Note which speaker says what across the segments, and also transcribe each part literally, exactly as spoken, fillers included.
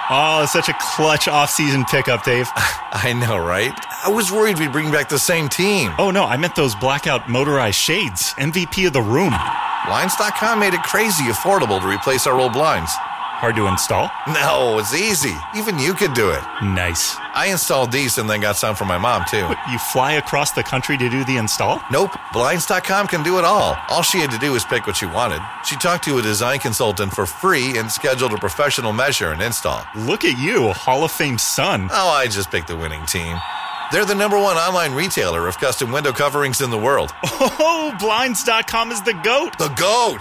Speaker 1: Oh, it's such a clutch off-season pickup, Dave.
Speaker 2: I know, right? I was worried we'd bring back the same team.
Speaker 1: Oh, no, I meant those blackout motorized shades. M V P of the room.
Speaker 2: Blinds dot com made it crazy affordable to replace our old blinds.
Speaker 1: Hard to install?
Speaker 2: No, it's easy. Even you could do it.
Speaker 1: Nice.
Speaker 2: I installed these and then got some for my mom, too.
Speaker 1: What, you fly across the country to do the install?
Speaker 2: Nope. Blinds dot com can do it all. All she had to do was pick what she wanted. She talked to a design consultant for free and scheduled a professional measure and install.
Speaker 1: Look at you, Hall of Fame son.
Speaker 2: Oh, I just picked the winning team. They're the number one online retailer of custom window coverings in the world.
Speaker 1: Oh, Blinds dot com is the GOAT.
Speaker 2: The GOAT!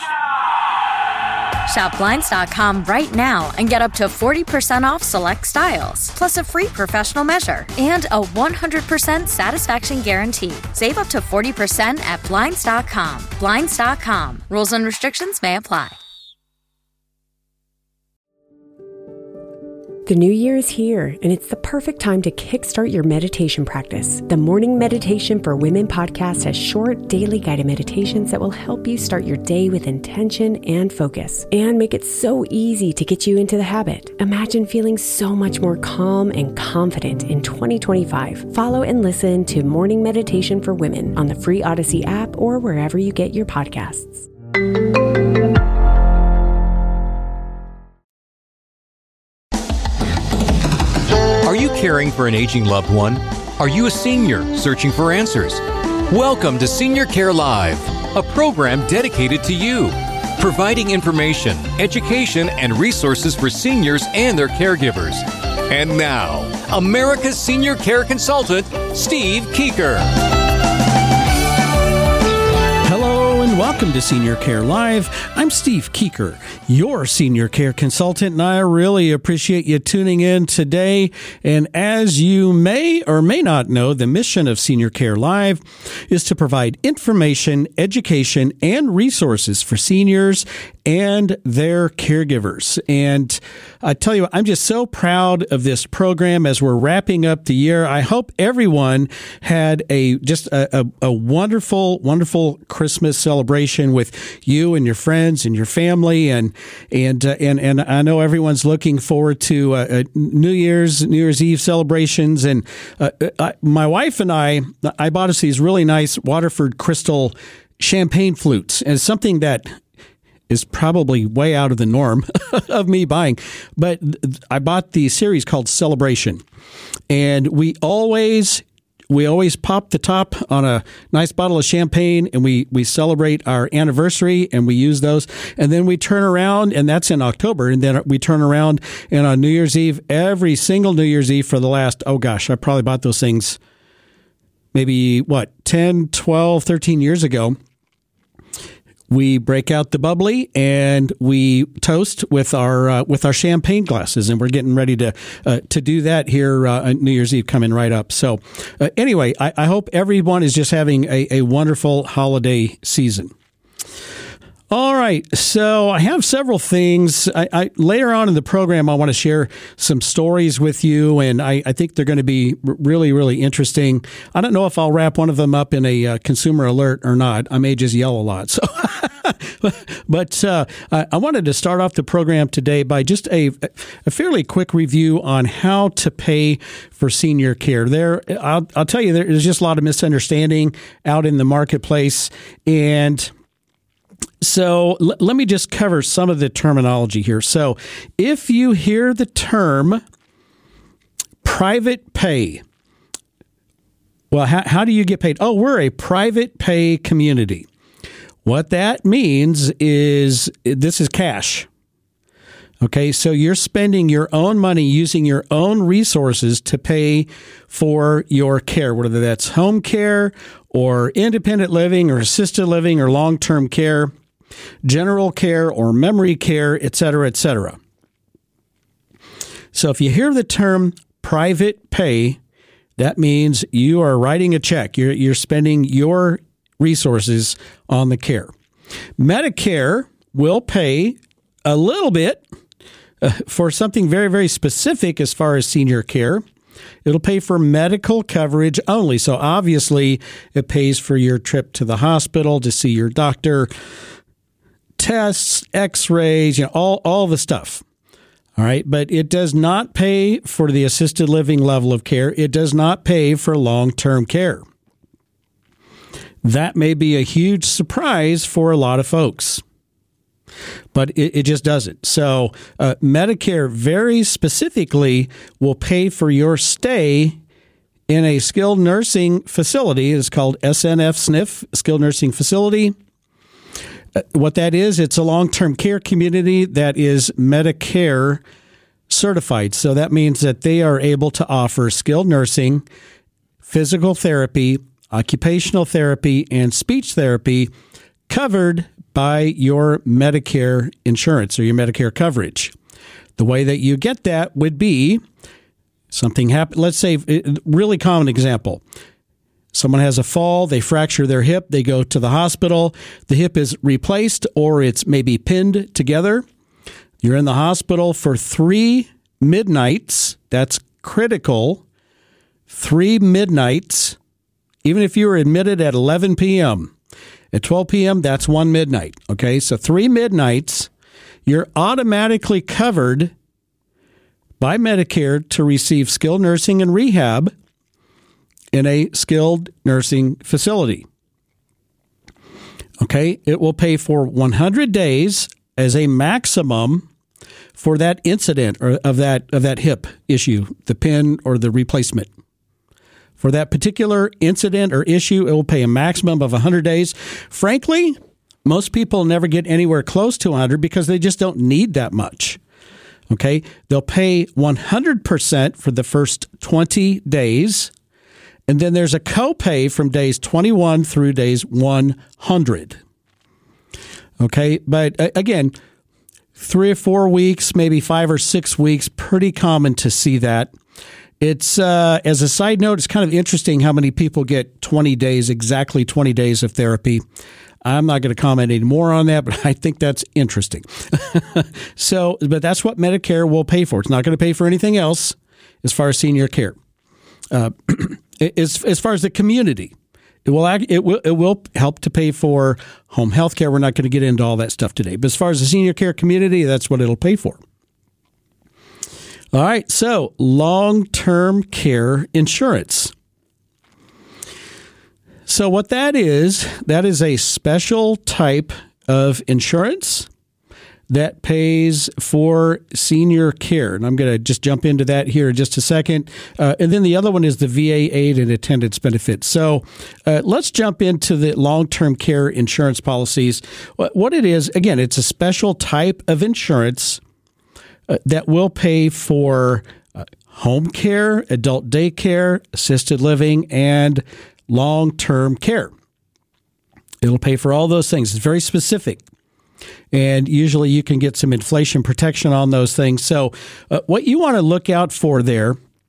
Speaker 3: Shop Blinds dot com right now and get up to forty percent off select styles, plus a free professional measure and a one hundred percent satisfaction guarantee. Save up to forty percent at Blinds dot com. Blinds dot com. Rules and restrictions may apply.
Speaker 4: The new year is here, and it's the perfect time to kickstart your meditation practice. The Morning Meditation for Women podcast has short, daily guided meditations that will help you start your day with intention and focus, and make it so easy to get you into the habit. Imagine feeling so much more calm and confident in twenty twenty-five. Follow and listen to Morning Meditation for Women on the free Odyssey app or wherever you get your podcasts.
Speaker 5: Are you caring for an aging loved one? Are you a senior searching for answers? Welcome to Senior Care Live, a program dedicated to you, providing information, education, and resources for seniors and their caregivers. And now, America's senior care consultant, Steve Keeker.
Speaker 6: Hello and welcome to Senior Care Live. I'm Steve Keeker, your senior care consultant, and I really appreciate you tuning in today. And as you may or may not know, the mission of Senior Care Live is to provide information, education, and resources for seniors and their caregivers. And I tell you, I'm just so proud of this program as we're wrapping up the year. I hope everyone had a just a, a, a wonderful, wonderful Christmas celebration with you and your friends and your family. And and uh, and and I know everyone's looking forward to uh, uh, New Year's, New Year's Eve celebrations. And uh, I, my wife and I, I bought us these really nice Waterford Crystal champagne flutes, and something that is probably way out of the norm of me buying. But I bought the series called Celebration. And we always we always pop the top on a nice bottle of champagne, and we, we celebrate our anniversary, and we use those. And then we turn around, and that's in October, and then we turn around, and on New Year's Eve, every single New Year's Eve for the last, oh gosh, I probably bought those things maybe, what, ten, twelve, thirteen years ago. We break out the bubbly and we toast with our uh, with our champagne glasses, and we're getting ready to uh, to do that here uh, on New Year's Eve coming right up. So uh, anyway, I, I hope everyone is just having a, a wonderful holiday season. All right, so I have several things. I, I later on in the program, I want to share some stories with you, and I, I think they're going to be really, really interesting. I don't know if I'll wrap one of them up in a uh, consumer alert or not. I may just yell a lot. So, but uh, I wanted to start off the program today by just a, a fairly quick review on how to pay for senior care. There, I'll, I'll tell you, there's just a lot of misunderstanding out in the marketplace, and So l- let me just cover some of the terminology here. So if you hear the term private pay, well, how, how do you get paid? Oh, we're a private pay community. What that means is this is cash. Okay, so you're spending your own money, using your own resources to pay for your care, whether that's home care or independent living or assisted living or long-term care, general care or memory care, et cetera, et cetera. So if you hear the term private pay, that means you are writing a check. You're, you're spending your resources on the care. Medicare will pay a little bit uh, for something very, very specific as far as senior care. It'll pay for medical coverage only. So obviously it pays for your trip to the hospital to see your doctor, tests, x-rays, you know, all, all the stuff. All right, but it does not pay for the assisted living level of care. It does not pay for long-term care. That may be a huge surprise for a lot of folks, but it, it just doesn't. So uh, Medicare very specifically will pay for your stay in a skilled nursing facility. It's called S N F S N F, Skilled Nursing Facility. Uh, what that is, it's a long-term care community that is Medicare certified. So that means that they are able to offer skilled nursing, physical therapy, occupational therapy, and speech therapy covered by your Medicare insurance or your Medicare coverage. The way that you get that would be something happen. Let's say, a really common example. Someone has a fall, they fracture their hip, they go to the hospital, the hip is replaced or it's maybe pinned together. You're in the hospital for three midnights. That's critical. Three midnights. Even if you were admitted at eleven p.m., at twelve p.m., that's one midnight. Okay, so three midnights, you're automatically covered by Medicare to receive skilled nursing and rehab in a skilled nursing facility. Okay, it will pay for one hundred days as a maximum for that incident or of that of that hip issue, the pin or the replacement. For that particular incident or issue, it will pay a maximum of one hundred days. Frankly, most people never get anywhere close to one hundred because they just don't need that much. Okay, they'll pay one hundred percent for the first twenty days, and then there's a copay from days twenty-one through days one hundred. Okay, but again, three or four weeks, maybe five or six weeks, pretty common to see that. It's, uh, as a side note, it's kind of interesting how many people get twenty days, exactly twenty days of therapy. I'm not going to comment any more on that, but I think that's interesting. So, but that's what Medicare will pay for. It's not going to pay for anything else as far as senior care. Uh, as, as far as the community, it will, it will, it will help to pay for home health care. We're not going to get into all that stuff today. But as far as the senior care community, that's what it'll pay for. All right, so long-term care insurance. So what that is, that is a special type of insurance that pays for senior care. And I'm going to just jump into that here in just a second. Uh, and then the other one is the V A aid and attendance benefits. So uh, let's jump into the long-term care insurance policies. What it is, again, it's a special type of insurance Uh, that will pay for uh, home care, adult daycare, assisted living, and long-term care. It'll pay for all those things. It's very specific. And usually you can get some inflation protection on those things. So uh, what you want to look out for there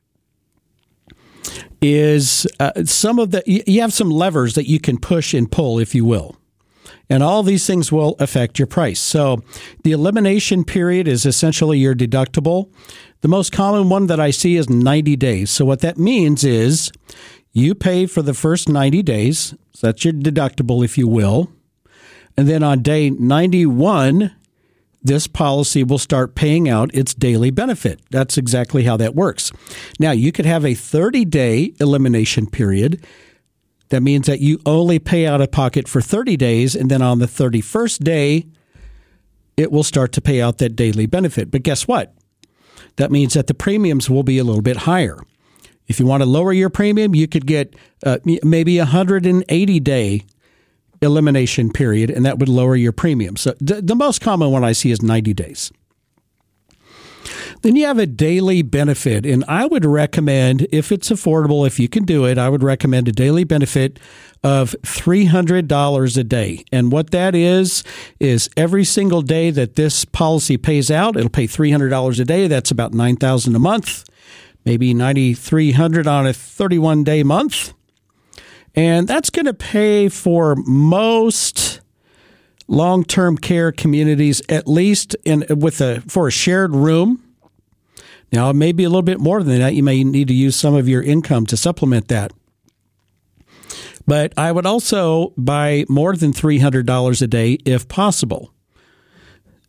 Speaker 6: is uh, some of the, you have some levers that you can push and pull, if you will. And all these things will affect your price. So the elimination period is essentially your deductible. The most common one that I see is ninety days. So what that means is you pay for the first ninety days. So that's your deductible, if you will. And then on day ninety-one, this policy will start paying out its daily benefit. That's exactly how that works. Now, you could have a thirty-day elimination period. That means that you only pay out of pocket for thirty days, and then on the thirty-first day, it will start to pay out that daily benefit. But guess what? That means that the premiums will be a little bit higher. If you want to lower your premium, you could get uh, maybe a one hundred eighty day elimination period, and that would lower your premium. So th- the most common one I see is ninety days. Then you have a daily benefit, and I would recommend, if it's affordable, if you can do it, I would recommend a daily benefit of three hundred dollars a day. And what that is, is every single day that this policy pays out, it'll pay three hundred dollars a day. That's about nine thousand dollars a month, maybe nine thousand three hundred dollars on a thirty-one day month. And that's going to pay for most long-term care communities, at least in with a for a shared room. Now, it may be a little bit more than that. You may need to use some of your income to supplement that. But I would also buy more than three hundred dollars a day if possible.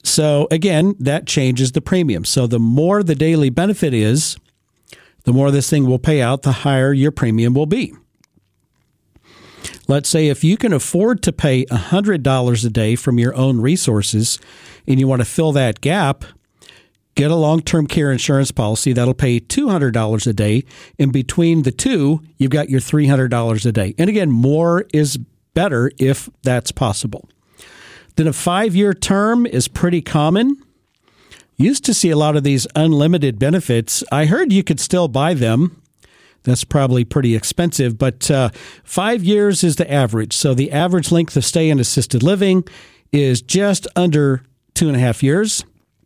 Speaker 6: So again, that changes the premium. So the more the daily benefit is, the more this thing will pay out, the higher your premium will be. Let's say if you can afford to pay one hundred dollars a day from your own resources and you want to fill that gap, get a long-term care insurance policy that'll pay two hundred dollars a day. In between the two, you've got your three hundred dollars a day. And again, more is better if that's possible. Then a five-year term is pretty common. Used to see a lot of these unlimited benefits. I heard you could still buy them. That's probably pretty expensive, but uh, five years is the average. So the average length of stay in assisted living is just under two and a half years.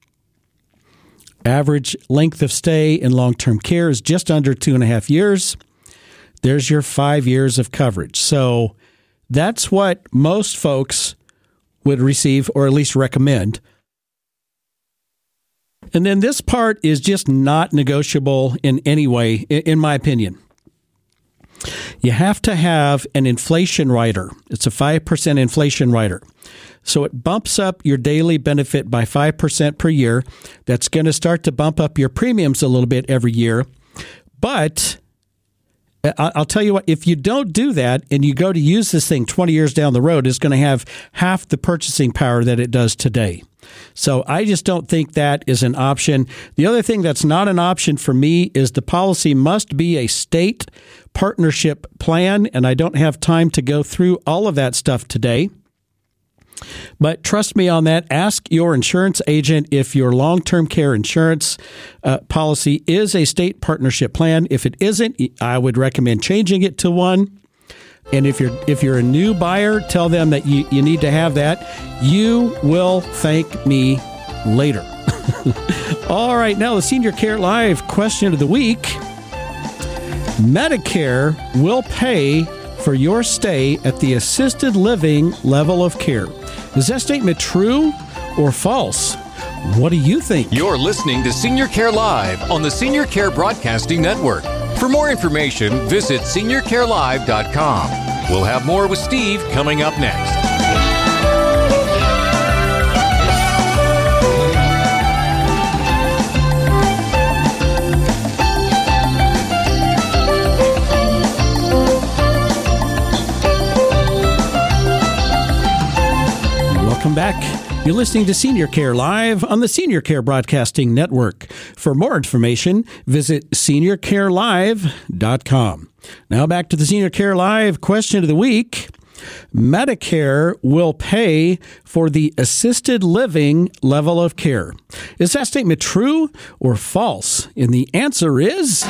Speaker 6: Average length of stay in long-term care is just under two and a half years. There's your five years of coverage. So that's what most folks would receive, or at least recommend. And then this part is just not negotiable in any way, in my opinion. You have to have an inflation rider. It's a five percent inflation rider. So it bumps up your daily benefit by five percent per year. That's going to start to bump up your premiums a little bit every year. But I'll tell you what, if you don't do that and you go to use this thing twenty years down the road, it's going to have half the purchasing power that it does today. So I just don't think that is an option. The other thing that's not an option for me is the policy must be a state partnership plan, and I don't have time to go through all of that stuff today. But trust me on that. Ask your insurance agent if your long-term care insurance uh, policy is a state partnership plan. If it isn't, I would recommend changing it to one. And if you're if you're a new buyer, tell them that you, you need to have that. You will thank me later. All right, now the Senior Care Live question of the week. Medicare will pay for your stay at the assisted living level of care. Is that statement true or false? What do you think?
Speaker 5: You're listening to Senior Care Live on the Senior Care Broadcasting Network. For more information, visit senior care live dot com. We'll have more with Steve coming up next.
Speaker 6: Welcome back. You're listening to Senior Care Live on the Senior Care Broadcasting Network. For more information, visit senior care live dot com. Now back to the Senior Care Live question of the week. Medicare will pay for the assisted living level of care. Is that statement true or false? And the answer is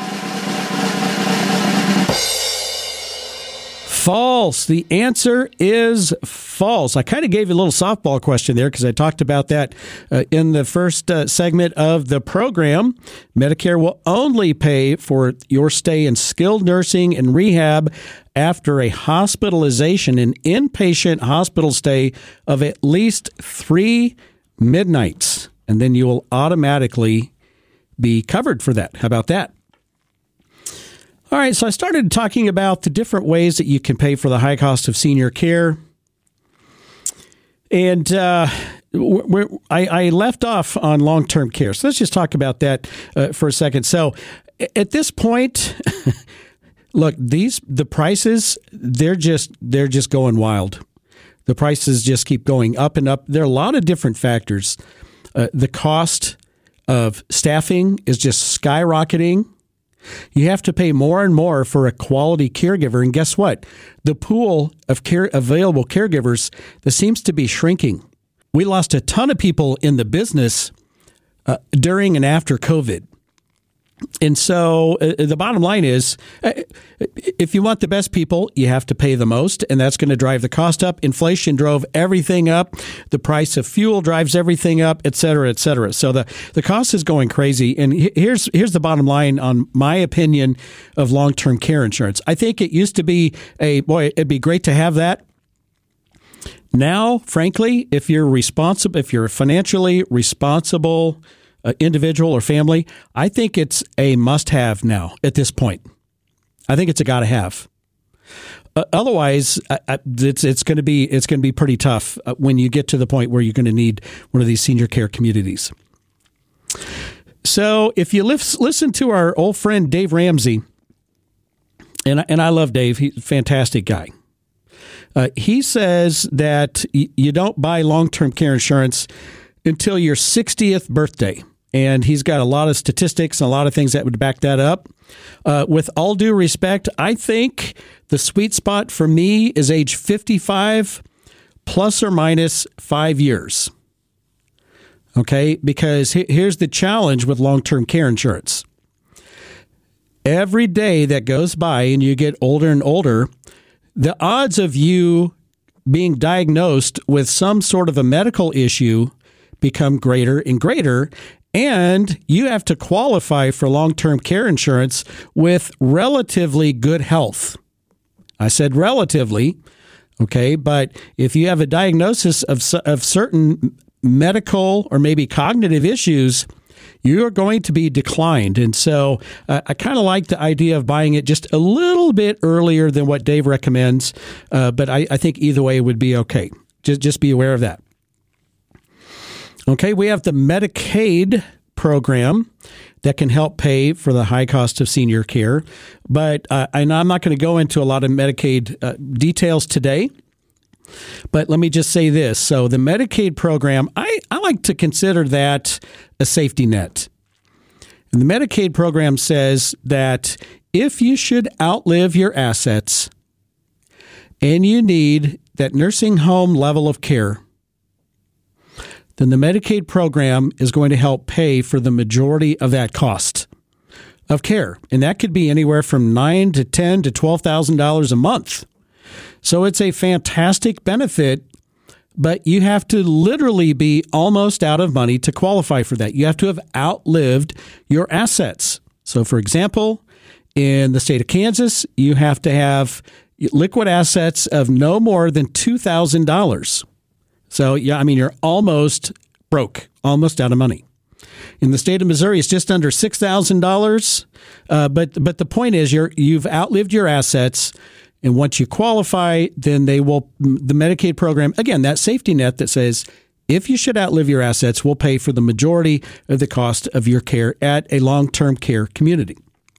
Speaker 6: false. The answer is false. I kind of gave you a little softball question there because I talked about that uh, in the first uh, segment of the program. Medicare will only pay for your stay in skilled nursing and rehab after a hospitalization, an inpatient hospital stay of at least three midnights. And then you will automatically be covered for that. How about that? All right, so I started talking about the different ways that you can pay for the high cost of senior care. And uh, we're, I, I left off on long-term care. So let's just talk about that uh, for a second. So at this point, look, these the prices, they're just they're just going wild. The prices just keep going up and up. There are a lot of different factors. Uh, the cost of staffing is just skyrocketing. You have to pay more and more for a quality caregiver. And guess what? The pool of care available caregivers, that seems to be shrinking. We lost a ton of people in the business uh, during and after COVID. And so uh, the bottom line is, uh, if you want the best people, you have to pay the most, and that's going to drive the cost up. Inflation drove everything up. The price of fuel drives everything up, et cetera, et cetera. So the, the cost is going crazy. And here's here's the bottom line on my opinion of long-term care insurance. I think it used to be a, boy, it'd be great to have that. Now, frankly, if you're responsible, if you're financially responsible Uh, individual or family, I think it's a must-have now at this point. I think it's a got-to-have. uh, otherwise, uh, it's it's going to be it's going to be pretty tough uh, when you get to the point where you're going to need one of these senior care communities. So, if you live, listen to our old friend Dave Ramsey, and and I love Dave, he's a fantastic guy. Uh, he says that y- you don't buy long-term care insurance until your sixtieth birthday. And he's got a lot of statistics and a lot of things that would back that up. Uh, with all due respect, I think the sweet spot for me is age fifty-five plus or minus five years. Okay, because he- here's the challenge with long-term care insurance. Every day that goes by and you get older and older, the odds of you being diagnosed with some sort of a medical issue become greater and greater. And you have to qualify for long-term care insurance with relatively good health. I said relatively, okay, but if you have a diagnosis of of certain medical or maybe cognitive issues, you are going to be declined. And so uh, I kind of like the idea of buying it just a little bit earlier than what Dave recommends, uh, but I, I think either way would be okay. Just, just be aware of that. Okay, we have the Medicaid program that can help pay for the high cost of senior care. But uh, and I'm not going to go into a lot of Medicaid uh, details today. But let me just say this. So the Medicaid program, I, I like to consider that a safety net. And the Medicaid program says that if you should outlive your assets and you need that nursing home level of care, then the Medicaid program is going to help pay for the majority of that cost of care. And that could be anywhere from nine to ten to twelve thousand dollars a month. So it's a fantastic benefit, but you have to literally be almost out of money to qualify for that. You have to have outlived your assets. So, for example, in the state of Kansas, you have to have liquid assets of no more than two thousand dollars. So, yeah, I mean, you're almost broke, almost out of money. In the state of Missouri, it's just under six thousand dollars. Uh, but but the point is, you're you've outlived your assets. And once you qualify, then they will, the Medicaid program, again, that safety net that says, if you should outlive your assets, we'll pay for the majority of the cost of your care at a long-term care community.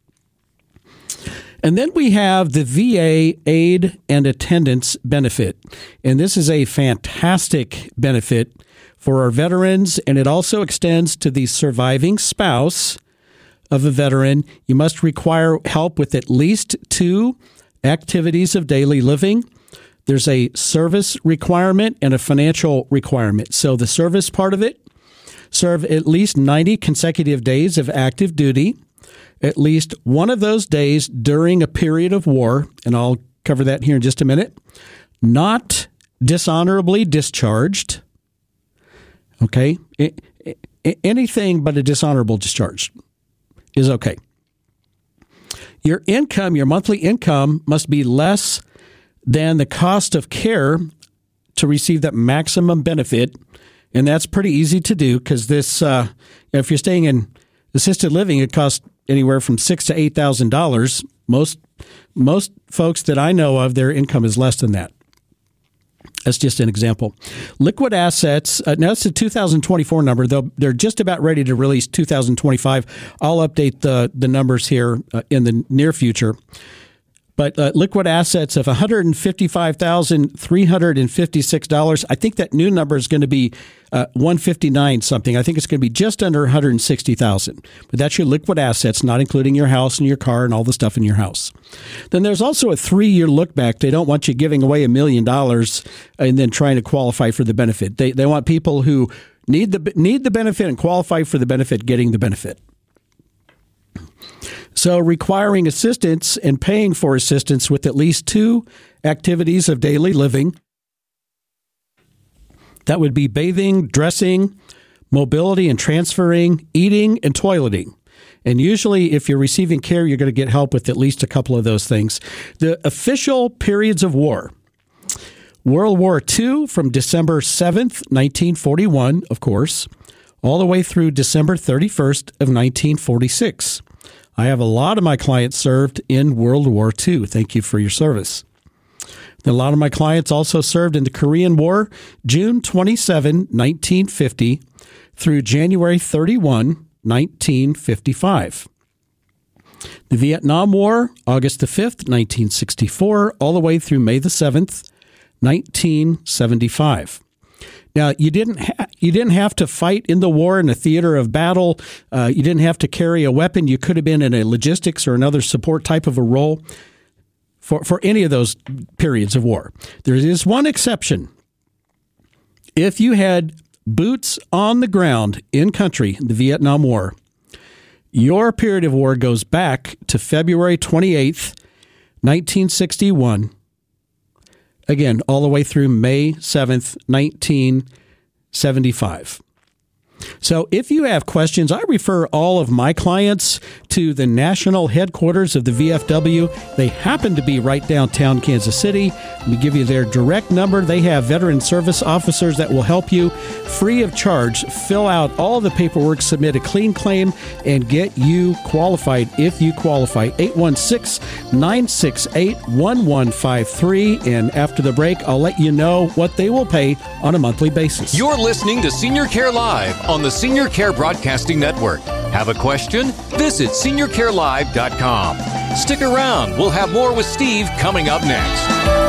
Speaker 6: And then we have the V A aid and attendance benefit. And this is a fantastic benefit for our veterans, and it also extends to the surviving spouse of a veteran. You must require help with at least two activities of daily living. There's a service requirement and a financial requirement. So the service part of it, serve at least ninety consecutive days of active duty, at least one of those days during a period of war, and I'll cover that here in just a minute, not dishonorably discharged. Okay? Anything but a dishonorable discharge is okay. Your income, your monthly income must be less than the cost of care to receive that maximum benefit. And that's pretty easy to do because this, uh, if you're staying in assisted living, it costs anywhere from six to eight thousand dollars. Most most folks that I know of, their income is less than that. That's just an example. Liquid assets, uh, now it's a two thousand twenty-four number, though they're just about ready to release two thousand twenty-five. I'll update the, the numbers here uh, in the near future. But uh, liquid assets of one hundred fifty-five thousand three hundred fifty-six dollars. I think that new number is going to be uh, one hundred fifty-nine something. I think it's going to be just under one hundred sixty thousand. But that's your liquid assets, not including your house and your car and all the stuff in your house. Then there's also a three-year look back. They don't want you giving away a million dollars and then trying to qualify for the benefit. They they want people who need the need the benefit and qualify for the benefit getting the benefit. So requiring assistance and paying for assistance with at least two activities of daily living. That would be bathing, dressing, mobility and transferring, eating, and toileting. And usually if you're receiving care, you're going to get help with at least a couple of those things. The official periods of war. World War Two from December seventh, nineteen forty-one, of course, all the way through December thirty-first of nineteen forty-six. I have a lot of my clients served in World War Two. Thank you for your service. A lot of my clients also served in the Korean War, June twenty-seventh, nineteen fifty, through January thirty-first, nineteen fifty-five. The Vietnam War, August the fifth, nineteen sixty-four, all the way through May the seventh, nineteen seventy-five. Now, you didn't ha- you didn't have to fight in the war in a theater of battle. Uh, you didn't have to carry a weapon. You could have been in a logistics or another support type of a role for, for any of those periods of war. There is one exception. If you had boots on the ground in country in the Vietnam War, your period of war goes back to February twenty-eighth, nineteen sixty-one. Again, all the way through May seventh, nineteen seventy-five. So if you have questions, I refer all of my clients to the national headquarters of the V F W. They happen to be right downtown Kansas City. Let me give you their direct number. They have veteran service officers that will help you free of charge fill out all the paperwork, submit a clean claim, and get you qualified if you qualify. eight one six, nine six eight, one one five three. And after the break, I'll let you know what they will pay on a monthly basis.
Speaker 5: You're listening to Senior Care Live on the Senior Care Broadcasting Network. Have a question? Visit senior care live dot com. Stick around. We'll have more with Steve coming up next.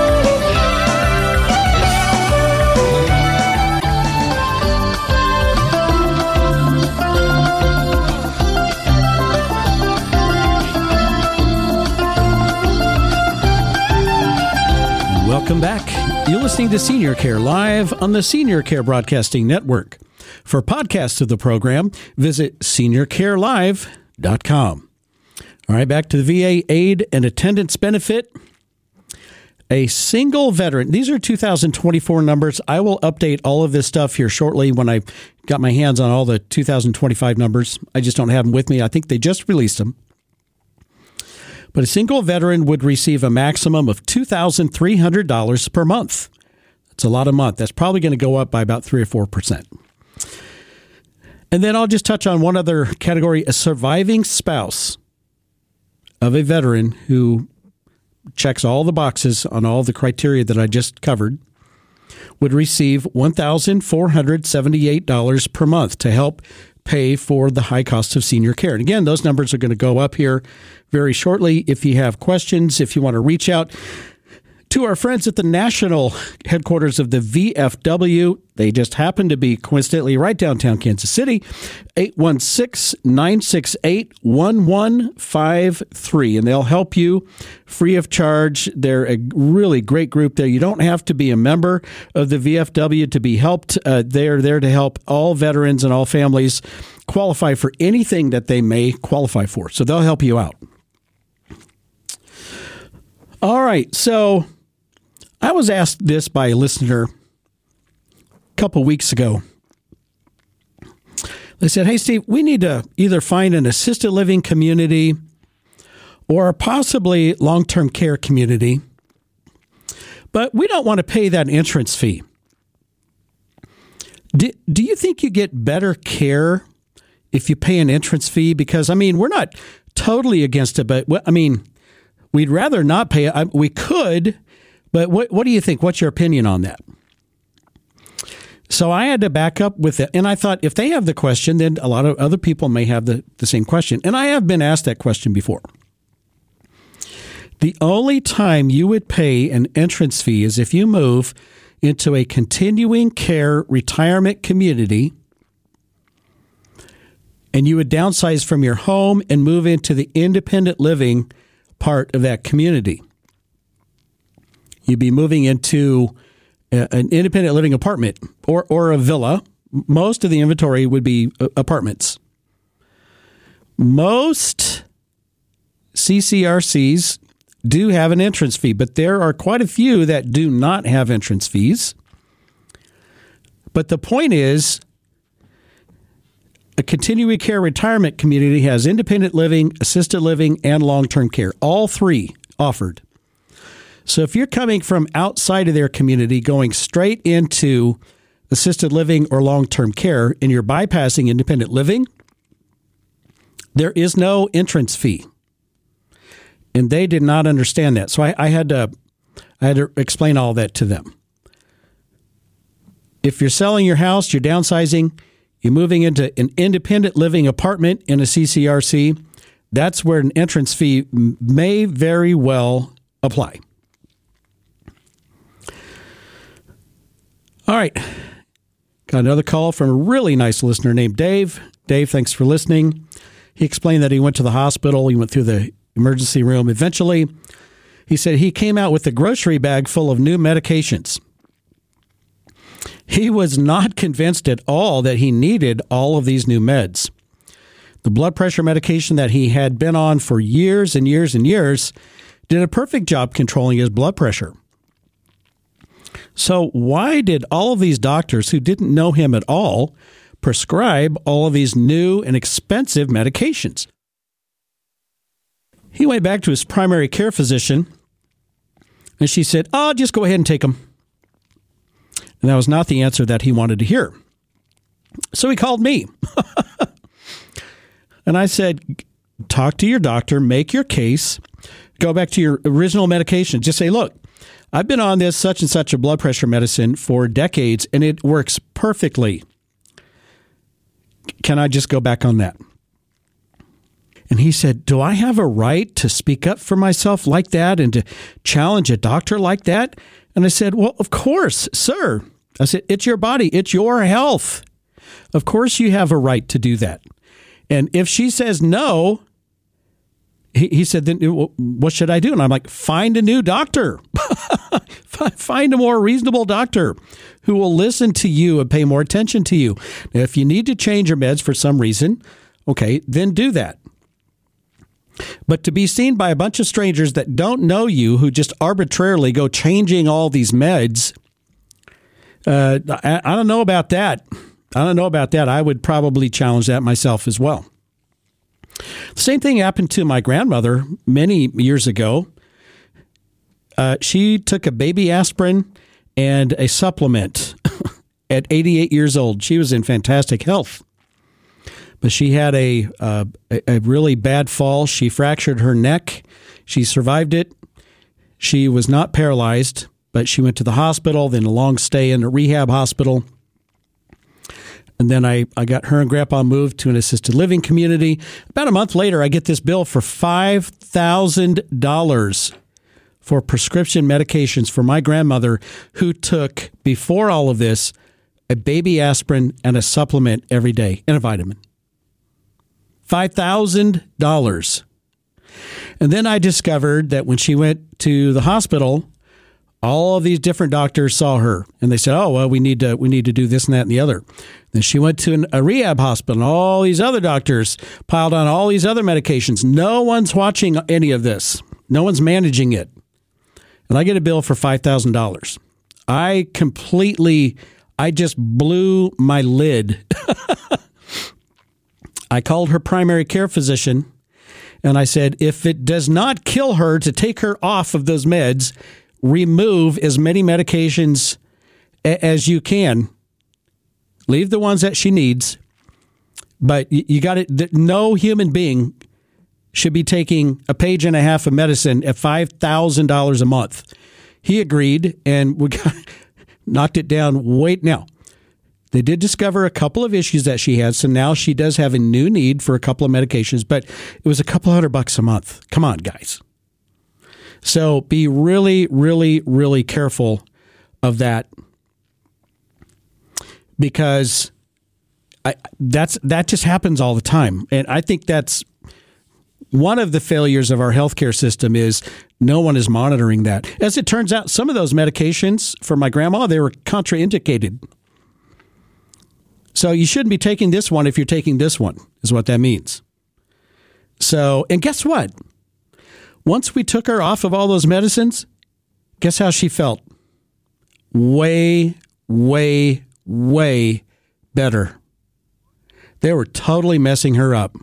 Speaker 6: Welcome back. You're listening to Senior Care Live on the Senior Care Broadcasting Network. For podcasts of the program, visit senior care live dot com. All right, back to the V A aid and attendance benefit. A single veteran, these are two thousand twenty-four numbers. I will update all of this stuff here shortly when I got my hands on all the two thousand twenty-five numbers. I just don't have them with me. I think they just released them. But a single veteran would receive a maximum of two thousand three hundred dollars per month. That's a lot a month. That's probably going to go up by about three or four percent. And then I'll just touch on one other category, a surviving spouse of a veteran who checks all the boxes on all the criteria that I just covered would receive one thousand four hundred seventy-eight dollars per month to help pay for the high cost of senior care. And again, those numbers are going to go up here very shortly. If you have questions, if you want to reach out to our friends at the national headquarters of the V F W, they just happen to be coincidentally right downtown Kansas City, eight one six, nine six eight, one one five three. And they'll help you free of charge. They're a really great group there. You don't have to be a member of the V F W to be helped. Uh, they're there to help all veterans and all families qualify for anything that they may qualify for. So they'll help you out. All right, so I was asked this by a listener a couple weeks ago. They said, hey, Steve, we need to either find an assisted living community or possibly long-term care community, but we don't want to pay that entrance fee. Do, do you think you get better care if you pay an entrance fee? Because, I mean, we're not totally against it, but, I mean, we'd rather not pay it. We could. But what what do you think? What's your opinion on that? So I had to back up with it. And I thought if they have the question, then a lot of other people may have the, the same question. And I have been asked that question before. The only time you would pay an entrance fee is if you move into a continuing care retirement community and you would downsize from your home and move into the independent living part of that community. You'd be moving into a, an independent living apartment or, or a villa. Most of the inventory would be apartments. Most C C R Cs do have an entrance fee, but there are quite a few that do not have entrance fees. But the point is, a continuing care retirement community has independent living, assisted living, and long-term care. All three offered. So if you're coming from outside of their community, going straight into assisted living or long-term care, and you're bypassing independent living, there is no entrance fee. And they did not understand that. So I, I had to I had to explain all that to them. If you're selling your house, you're downsizing, you're moving into an independent living apartment in a C C R C, that's where an entrance fee may very well apply. All right. Got another call from a really nice listener named Dave. Dave, thanks for listening. He explained that he went to the hospital. He went through the emergency room. Eventually, he said he came out with a grocery bag full of new medications. He was not convinced at all that he needed all of these new meds. The blood pressure medication that he had been on for years and years and years did a perfect job controlling his blood pressure. So why did all of these doctors who didn't know him at all prescribe all of these new and expensive medications? He went back to his primary care physician, and she said, oh, just go ahead and take them. And that was not the answer that he wanted to hear. So he called me. And I said, talk to your doctor, make your case, go back to your original medication. Just say, look, I've been on this such and such a blood pressure medicine for decades, and it works perfectly. Can I just go back on that? And he said, do I have a right to speak up for myself like that and to challenge a doctor like that? And I said, well, of course, sir. I said, it's your body. It's your health. Of course you have a right to do that. And if she says no, he, he said, then what should I do? And I'm like, find a new doctor. Find a more reasonable doctor who will listen to you and pay more attention to you. Now, if you need to change your meds for some reason, okay, then do that. But to be seen by a bunch of strangers that don't know you, who just arbitrarily go changing all these meds, uh, I, I don't know about that. I don't know about that. I would probably challenge that myself as well. The same thing happened to my grandmother many years ago. Uh, she took a baby aspirin and a supplement at eighty-eight years old. She was in fantastic health. But she had a, uh, a really bad fall. She fractured her neck. She survived it. She was not paralyzed, but she went to the hospital, then a long stay in a rehab hospital. And then I, I got her and Grandpa moved to an assisted living community. About a month later, I get this bill for five thousand dollars for prescription medications for my grandmother, who took, before all of this, a baby aspirin and a supplement every day and a vitamin. five thousand dollars. And then I discovered that when she went to the hospital, all of these different doctors saw her and they said, oh, well, we need to we need to do this and that and the other. Then she went to an, a rehab hospital and all these other doctors piled on all these other medications. No one's watching any of this. No one's managing it. And I get a bill for five thousand dollars. I completely, I just blew my lid. I called her primary care physician and I said, if it does not kill her to take her off of those meds, remove as many medications a- as you can. Leave the ones that she needs. But you, you got it. No human being should be taking a page and a half of medicine at five thousand dollars a month. He agreed, and we got, knocked it down. Wait, now. They did discover a couple of issues that she had, so now she does have a new need for a couple of medications, but it was a couple hundred bucks a month. Come on, guys. So be really, really, really careful of that, because I, that's that just happens all the time. And I think that's one of the failures of our healthcare system, is no one is monitoring that. As it turns out, some of those medications for my grandma, they were contraindicated. So you shouldn't be taking this one if you're taking this one, is what that means. So, and guess what? Once we took her off of all those medicines, guess how she felt? Way, way, way better. They were totally messing her up.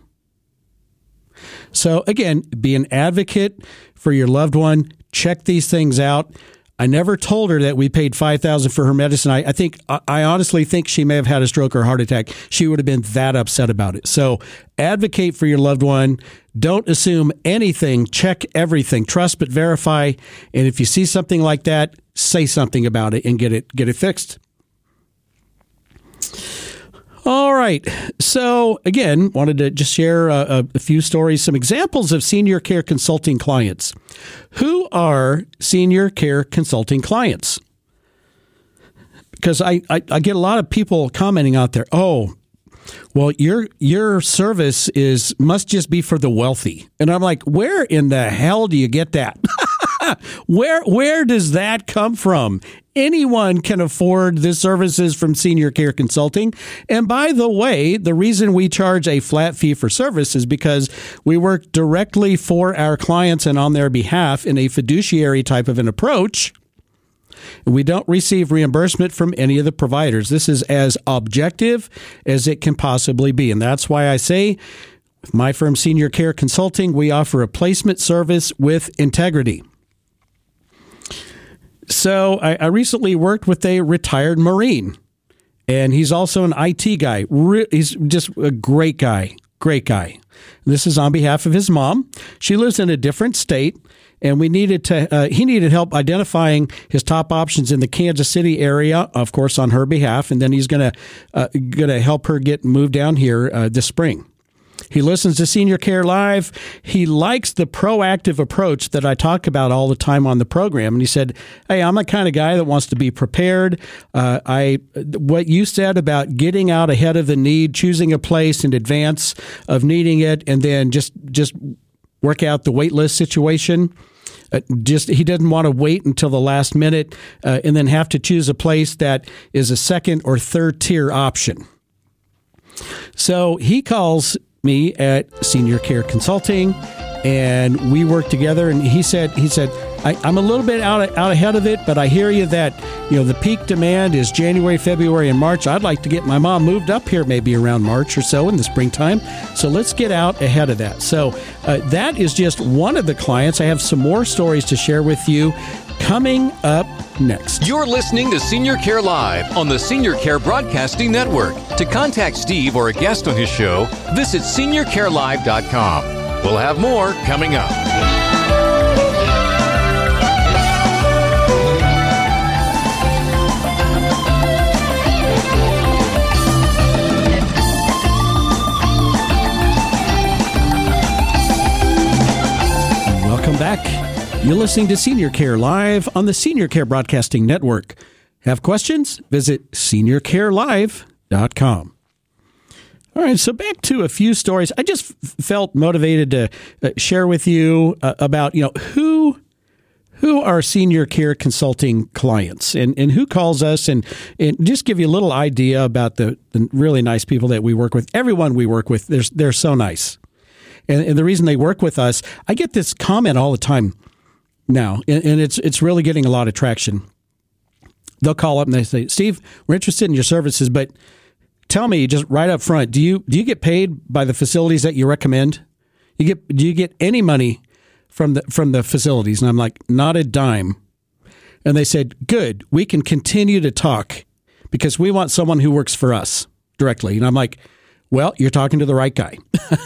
Speaker 6: So again, be an advocate for your loved one. Check these things out. I never told her that we paid five thousand dollars for her medicine. I, I think, I honestly think she may have had a stroke or heart attack. She would have been that upset about it. So advocate for your loved one. Don't assume anything. Check everything. Trust but verify. And if you see something like that, say something about it and get it get it fixed. All right. So again, wanted to just share a, a few stories, some examples of senior care consulting clients. Who are senior care consulting clients? Because I, I, I get a lot of people commenting out there, oh, well, your your service is must just be for the wealthy. And I'm like, where in the hell do you get that? where where does that come from? Anyone can afford the services from Senior Care Consulting. And by the way, the reason we charge a flat fee for service is because we work directly for our clients and on their behalf in a fiduciary type of an approach. We don't receive reimbursement from any of the providers. This is as objective as it can possibly be. And that's why I say, with my firm, Senior Care Consulting, we offer a placement service with integrity. So I, I recently worked with a retired Marine, and he's also an I T guy. Re- he's just a great guy, great guy. This is on behalf of his mom. She lives in a different state. And we needed to, uh, he needed help identifying his top options in the Kansas City area, of course, on her behalf. And then he's going to, uh, going to help her get moved down here, uh, this spring. He listens to Senior Care Live. He likes the proactive approach that I talk about all the time on the program. And he said, hey, I'm the kind of guy that wants to be prepared. Uh, I, what you said about getting out ahead of the need, choosing a place in advance of needing it, and then just, just work out the wait list situation. Uh, just he doesn't want to wait until the last minute uh, and then have to choose a place that is a second or third tier option. So he calls me at Senior Care Consulting, and we work together. And he said, he said, I, I'm a little bit out out ahead of it, but I hear you that, you know, the peak demand is January, February, and March. I'd like to get my mom moved up here maybe around March or so in the springtime. So let's get out ahead of that. So uh, that is just one of the clients. I have some more stories to share with you coming up next.
Speaker 5: You're listening to Senior Care Live on the Senior Care Broadcasting Network. To contact Steve or a guest on his show, visit senior care live dot com. We'll have more coming up.
Speaker 6: Welcome back. You're listening to Senior Care Live on the Senior Care Broadcasting Network. Have questions? Visit senior care live dot com. All right, so back to a few stories. I just f- felt motivated to uh, share with you uh, about, you know, who who are senior care consulting clients and, and who calls us, and, and just give you a little idea about the, the really nice people that we work with. Everyone we work with, they're, they're so nice. And, and the reason they work with us, I get this comment all the time now, and, and it's it's really getting a lot of traction. They'll call up and they say, Steve, we're interested in your services, but tell me just right up front, do you do you get paid by the facilities that you recommend? You get do you get any money from the from the facilities? And I'm like, not a dime. And they said, good, we can continue to talk because we want someone who works for us directly. And I'm like, well, you're talking to the right guy.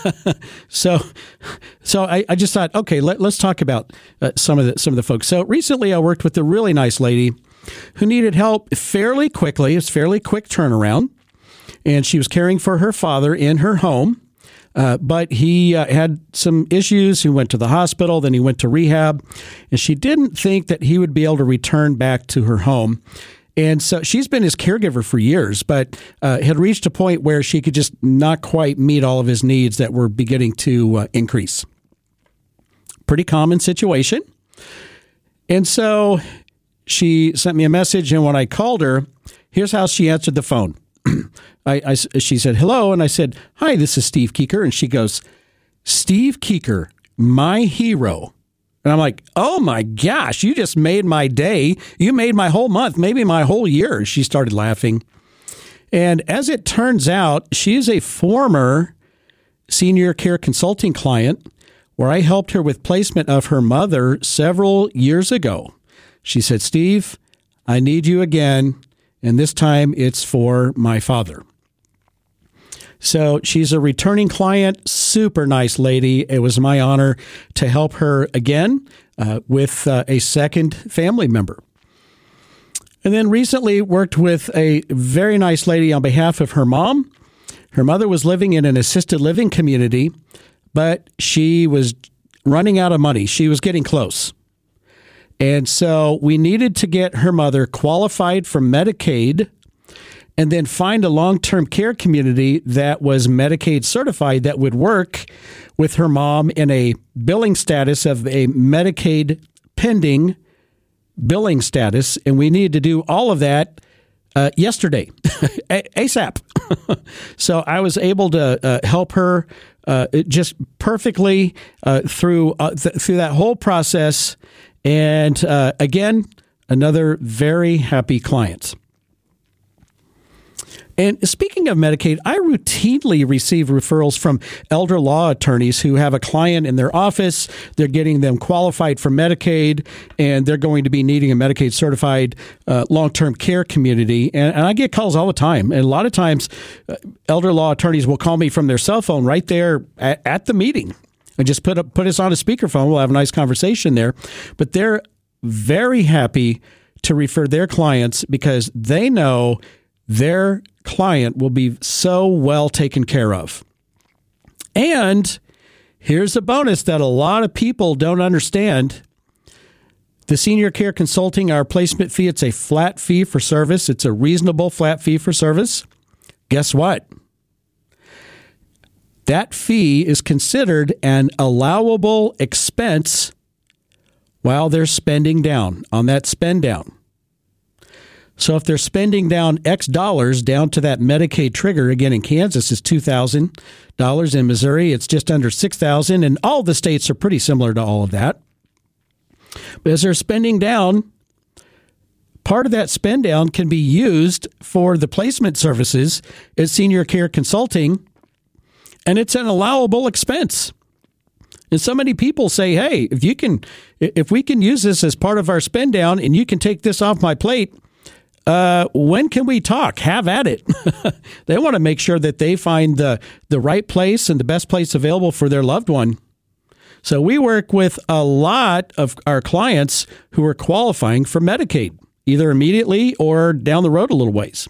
Speaker 6: so, so I, I just thought, okay, let, let's talk about uh, some of the some of the folks. So recently, I worked with a really nice lady who needed help fairly quickly. It's a fairly quick turnaround, and she was caring for her father in her home. Uh, but he uh, had some issues. He went to the hospital, then he went to rehab, and she didn't think that he would be able to return back to her home. And so she's been his caregiver for years, but uh, had reached a point where she could just not quite meet all of his needs that were beginning to uh, increase. Pretty common situation. And so she sent me a message, and when I called her, here's how she answered the phone. I, I, she said, hello, and I said, hi, this is Steve Keeker. And she goes, Steve Keeker, my hero. And I'm like, oh, my gosh, you just made my day. You made my whole month, maybe my whole year. She started laughing. And as it turns out, she is a former senior care consulting client where I helped her with placement of her mother several years ago. She said, Steve, I need you again, and this time it's for my father. So she's a returning client, super nice lady. It was my honor to help her again uh, with uh, a second family member. And then recently worked with a very nice lady on behalf of her mom. Her mother was living in an assisted living community, but she was running out of money. She was getting close. And so we needed to get her mother qualified for Medicaid and then find a long-term care community that was Medicaid certified that would work with her mom in a billing status of a Medicaid pending billing status. And we needed to do all of that uh, yesterday, ASAP. So I was able to uh, help her uh, just perfectly uh, through uh, th- through that whole process. And uh, again, another very happy client. And speaking of Medicaid, I routinely receive referrals from elder law attorneys who have a client in their office. They're getting them qualified for Medicaid, and they're going to be needing a Medicaid certified uh, long-term care community. And, and I get calls all the time. And a lot of times, uh, elder law attorneys will call me from their cell phone right there at, at the meeting and just put, a, put us on a speakerphone. We'll have a nice conversation there. But they're very happy to refer their clients because they know their client will be so well taken care of. And here's a bonus that a lot of people don't understand. The Senior Care Consulting, our placement fee, it's a flat fee for service. It's a reasonable flat fee for service. Guess what? That fee is considered an allowable expense while they're spending down on that spend down. So if they're spending down X dollars down to that Medicaid trigger, again, in Kansas, it's two thousand dollars. In Missouri, it's just under six thousand dollars. And all the states are pretty similar to all of that. But as they're spending down, part of that spend down can be used for the placement services at Senior Care Consulting, and it's an allowable expense. And so many people say, hey, if you can, if we can use this as part of our spend down and you can take this off my plate, Uh, when can we talk? Have at it. They want to make sure that they find the, the right place and the best place available for their loved one. So we work with a lot of our clients who are qualifying for Medicaid, either immediately or down the road a little ways.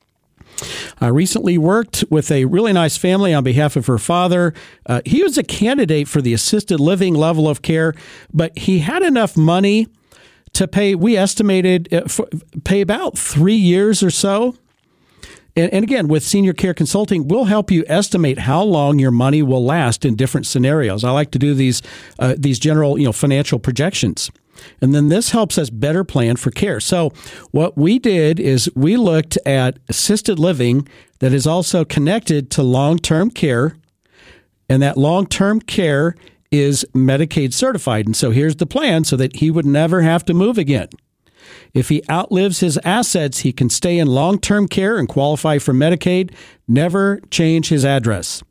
Speaker 6: I recently worked with a really nice family on behalf of her father. Uh, he was a candidate for the assisted living level of care, but he had enough money to pay, we estimated, uh, for, pay about three years or so. And, and again, with Senior Care Consulting, we'll help you estimate how long your money will last in different scenarios. I like to do these uh, these general, you know, financial projections. And then this helps us better plan for care. So what we did is we looked at assisted living that is also connected to long-term care, and that long-term care is Medicaid certified. And so here's the plan so that he would never have to move again. If he outlives his assets, he can stay in long-term care and qualify for Medicaid, never change his address.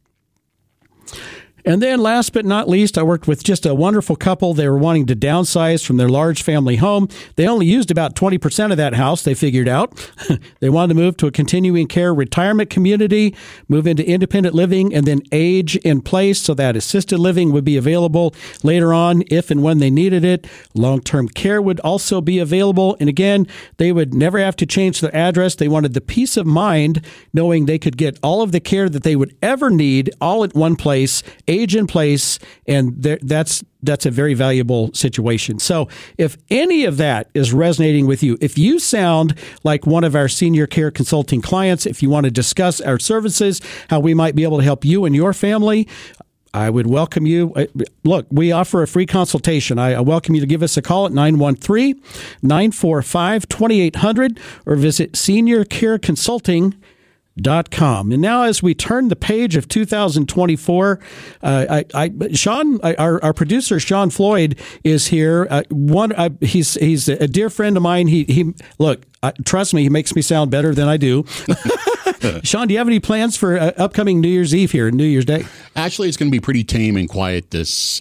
Speaker 6: And then last but not least, I worked with just a wonderful couple. They were wanting to downsize from their large family home. They only used about twenty percent of that house, they figured out. They wanted to move to a continuing care retirement community, move into independent living, and then age in place so that assisted living would be available later on if and when they needed it. Long-term care would also be available. And again, they would never have to change their address. They wanted the peace of mind knowing they could get all of the care that they would ever need all at one place, age in place, and there, that's that's a very valuable situation. So if any of that is resonating with you, if you sound like one of our Senior Care Consulting clients, if you want to discuss our services, how we might be able to help you and your family, I would welcome you. Look, we offer a free consultation. I welcome you to give us a call at nine one three, nine four five, two eight zero zero or visit senior care consulting dot com. And now, as we turn the page of two thousand twenty-four, uh, I, I, Sean, our, our producer, Sean Floyd, is here. Uh, one, uh, he's he's a dear friend of mine. He he. Look, uh, trust me, he makes me sound better than I do. Sean, do you have any plans for uh, upcoming New Year's Eve here, New Year's Day?
Speaker 7: Actually, it's going to be pretty tame and quiet this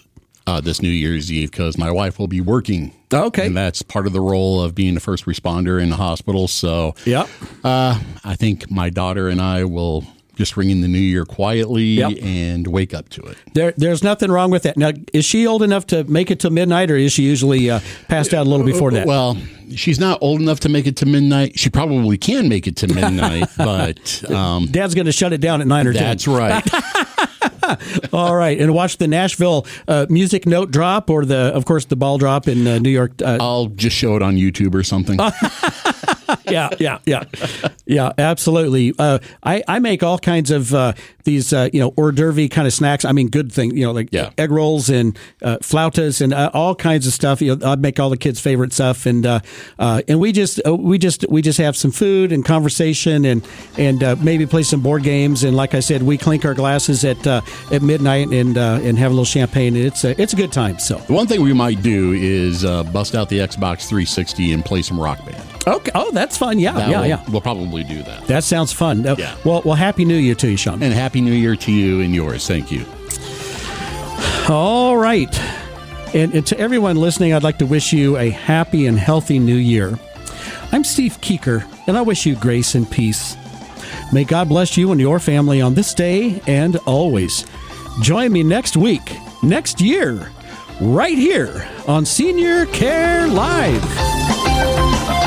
Speaker 7: uh, this New Year's Eve because my wife will be working.
Speaker 6: Okay.
Speaker 7: And that's part of the role of being a first responder in the hospital. So
Speaker 6: yep.
Speaker 7: uh, I think my daughter and I will just ring in the new year quietly yep. and wake up to it.
Speaker 6: There, there's nothing wrong with that. Now, is she old enough to make it till midnight, or is she usually uh, passed out a little before that?
Speaker 7: Well, she's not old enough to make it to midnight. She probably can make it to midnight, but um,
Speaker 6: Dad's going to shut it down at nine or ten.
Speaker 7: That's right.
Speaker 6: All right, and watch the Nashville uh, music note drop, or the, of course, the ball drop in uh, New York. Uh,
Speaker 7: I'll just show it on YouTube or something.
Speaker 6: yeah, yeah, yeah, yeah, absolutely. Uh, I I make all kinds of uh, these uh, you know hors d'oeuvre kind of snacks. I mean, good thing you know like
Speaker 7: yeah.
Speaker 6: egg rolls and uh, flautas and uh, all kinds of stuff. You know, I make all the kids' favorite stuff, and uh, uh, and we just uh, we just we just have some food and conversation, and and uh, maybe play some board games. And like I said, we clink our glasses at uh, at midnight and uh, and have a little champagne. And it's a, it's a good time. So
Speaker 7: the one thing we might do is uh, bust out the Xbox three sixty and play some Rock Band.
Speaker 6: Okay. Oh, that's fun. Yeah,
Speaker 7: that
Speaker 6: yeah,
Speaker 7: will,
Speaker 6: yeah.
Speaker 7: We'll probably do that.
Speaker 6: That sounds fun.
Speaker 7: Yeah.
Speaker 6: Well, well, Happy New Year to you, Sean.
Speaker 7: And Happy New Year to you and yours. Thank you.
Speaker 6: All right. And, and to everyone listening, I'd like to wish you a happy and healthy new year. I'm Steve Keeker, and I wish you grace and peace. May God bless you and your family on this day and always. Join me next week, next year, right here on Senior Care Live.